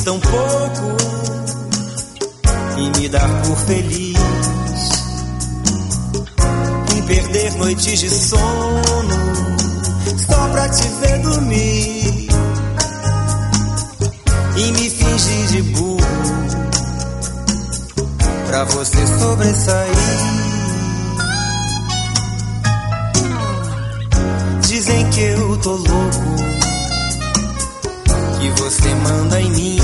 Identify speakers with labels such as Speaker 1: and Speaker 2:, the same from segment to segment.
Speaker 1: tão pouco e me dar por feliz em perder noites de sono só pra te ver dormir e me fingir de burro pra você sobressair. Dizem que eu tô louco, que você manda em mim,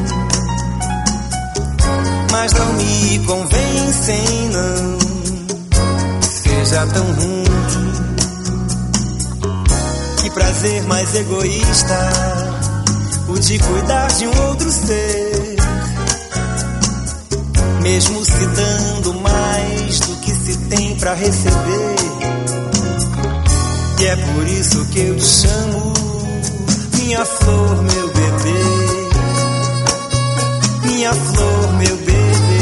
Speaker 1: mas não me convencem, não. Seja tão ruim, que prazer mais egoísta o de cuidar de um outro ser, mesmo se dando mais do que se tem pra receber. E é por isso que eu te chamo minha flor, meu bebê, minha flor, meu bebê.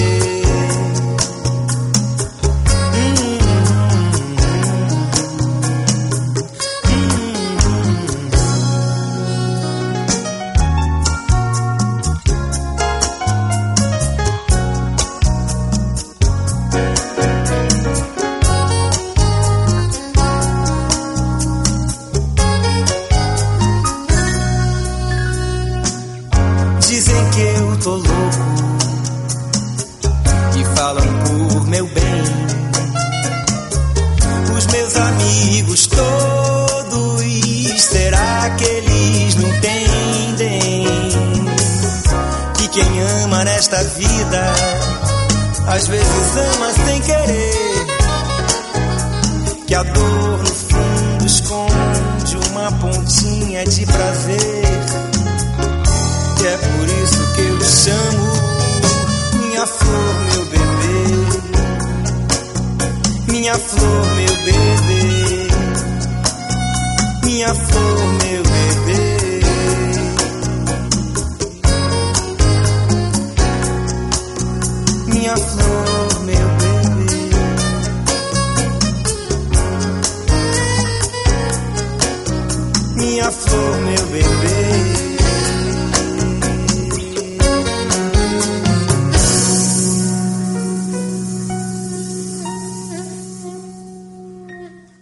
Speaker 1: Dizem que eu tô louco e falam por meu bem. Os meus amigos todos, será que eles não entendem que quem ama nesta vida às vezes ama sem querer, que a dor no fundo esconde uma pontinha de prazer. E é por isso que eu te chamo minha flor, meu bebê, minha flor.